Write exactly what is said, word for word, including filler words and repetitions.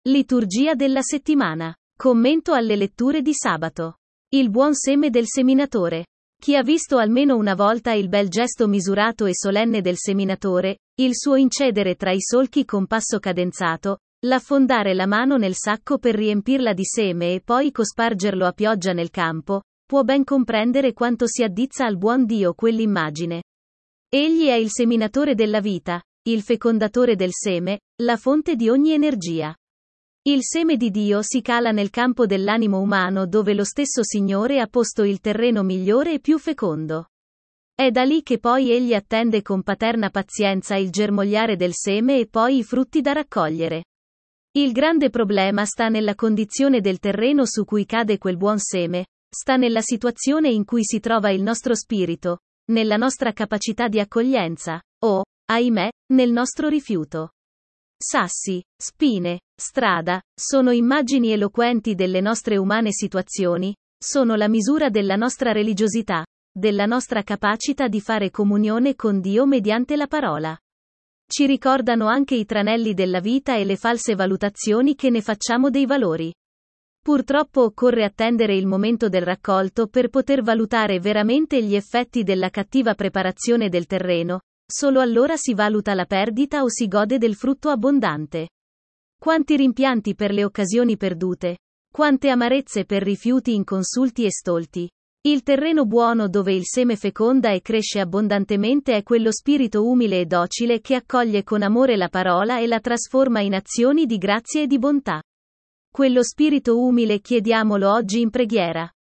Liturgia della settimana. Commento alle letture di sabato. Il buon seme del seminatore. Chi ha visto almeno una volta il bel gesto misurato e solenne del seminatore, il suo incedere tra i solchi con passo cadenzato, l'affondare la mano nel sacco per riempirla di seme e poi cospargerlo a pioggia nel campo, può ben comprendere quanto si addizza al buon Dio quell'immagine. Egli è il seminatore della vita, il fecondatore del seme, la fonte di ogni energia. Il seme di Dio si cala nel campo dell'animo umano dove lo stesso Signore ha posto il terreno migliore e più fecondo. È da lì che poi egli attende con paterna pazienza il germogliare del seme e poi i frutti da raccogliere. Il grande problema sta nella condizione del terreno su cui cade quel buon seme, sta nella situazione in cui si trova il nostro spirito, nella nostra capacità di accoglienza, o, ahimè, nel nostro rifiuto. Sassi, spine, strada, sono immagini eloquenti delle nostre umane situazioni, sono la misura della nostra religiosità, della nostra capacità di fare comunione con Dio mediante la parola. Ci ricordano anche i tranelli della vita e le false valutazioni che ne facciamo dei valori. Purtroppo occorre attendere il momento del raccolto per poter valutare veramente gli effetti della cattiva preparazione del terreno. Solo allora si valuta la perdita o si gode del frutto abbondante. Quanti rimpianti per le occasioni perdute. Quante amarezze per rifiuti inconsulti e stolti. Il terreno buono dove il seme feconda e cresce abbondantemente è quello spirito umile e docile che accoglie con amore la parola e la trasforma in azioni di grazia e di bontà. Quello spirito umile chiediamolo oggi in preghiera.